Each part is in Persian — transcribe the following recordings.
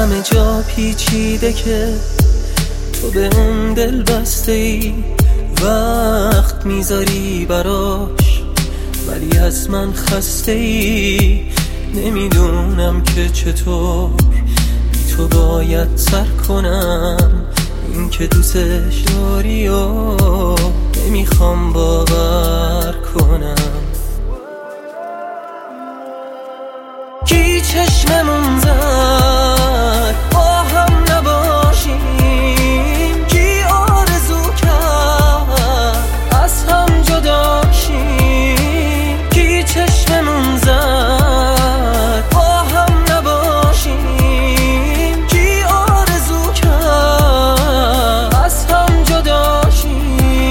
همه جا پیچیده که تو به اون دل بسته ای، وقت میذاری براش ولی از من خسته ای. نمیدونم که چطور بی تو باید سر کنم، این که دوستش داری و نمیخوام باور کنم. کی چشممون زد با هم نباشیم، کی آرزو کرد از هم جدا شیم. کی چشممون زد با هم نباشیم، کی آرزو کرد از هم جدا شیم.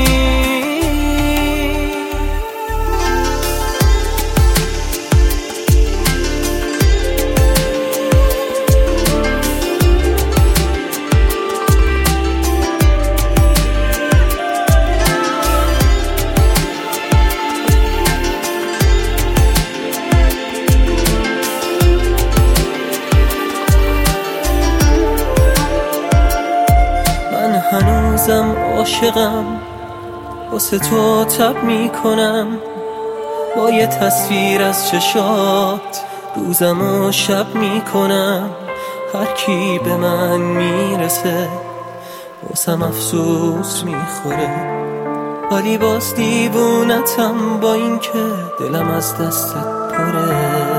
هنوزم عاشقم، واسه تو تب میکنم با یه تصویر از چشات، روزم و شب میکنم. هر کی به من میرسه واسم افسوس میخوره، ولی باز دیوونتم با این که دلم از دستت پره.